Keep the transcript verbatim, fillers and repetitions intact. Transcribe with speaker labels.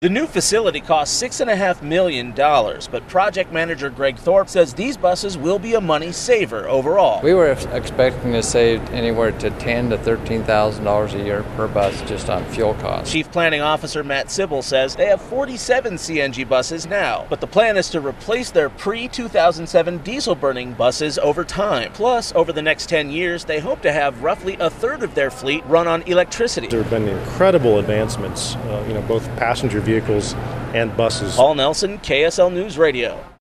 Speaker 1: The new facility costs six point five million dollars, but project manager Greg Thorpe says these buses will be a money saver overall.
Speaker 2: We were expecting to save anywhere to ten thousand to thirteen thousand dollars a year per bus just on fuel costs.
Speaker 1: Chief Planning Officer Matt Sybil says they have forty-seven C N G buses now, but the plan is to replace their pre two thousand seven diesel-burning buses over time. Plus, over the next ten years, they hope to have roughly a third of their fleet run on electricity.
Speaker 3: There have been incredible advancements, uh, you know, both passenger vehicles and buses.
Speaker 1: Paul Nelson, K S L News Radio.